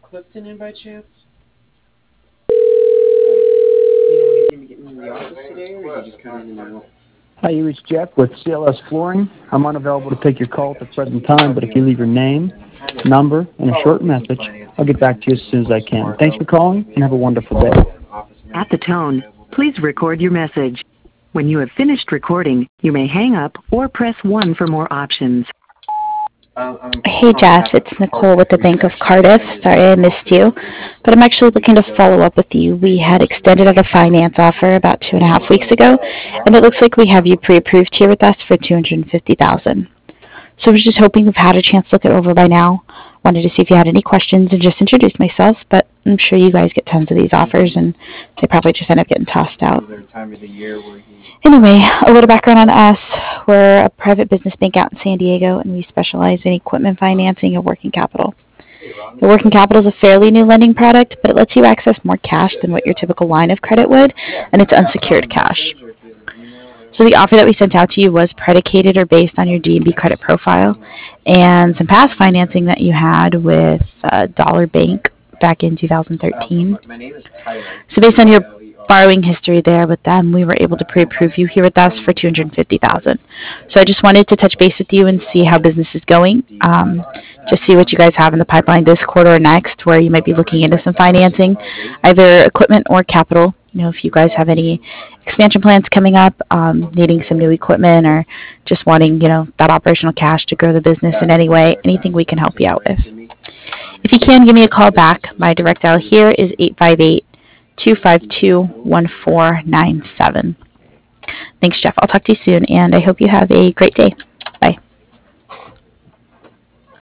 Clifton in by chance? You know, he's going to be getting in the office today, or is he just coming in now? Hi, you reached Jeff with CLS Flooring. I'm unavailable to take your call at the present time, but if you leave your name, number, and a short message, I'll get back to you as soon as I can. Thanks for calling, and have a wonderful day. At the tone, please record your message. When you have finished recording, you may hang up or press 1 for more options. Hey Jeff, it's Nicole with the Bank of Cardiff. Sorry I missed you, but I'm actually looking to follow up with you. We had extended out a finance offer about 2.5 weeks ago, and it looks like we have you pre-approved here with us for $250,000. So I was just hoping you've had a chance to look it over by now. Wanted to see if you had any questions and just introduce myself, but I'm sure you guys get tons of these offers, and they probably just end up getting tossed out. Anyway, a little background on us. We're a private business bank out in San Diego, and we specialize in equipment financing and working capital. The working capital is a fairly new lending product, but it lets you access more cash than what your typical line of credit would, and it's unsecured cash. So the offer that we sent out to you was predicated or based on your D&B credit profile and some past financing that you had with Dollar Bank back in 2013. So based on your borrowing history there with them, we were able to pre-approve you here with us for $250,000. So I just wanted to touch base with you and see how business is going. Just see what you guys have in the pipeline this quarter or next, where you might be looking into some financing, either equipment or capital. You know, if you guys have any expansion plans coming up, needing some new equipment, or just wanting, that operational cash to grow the business in any way, anything we can help you out with. If you can, give me a call back. My direct dial here is 858-252-1497. Thanks, Jeff. I'll talk to you soon, and I hope you have a great day. Bye.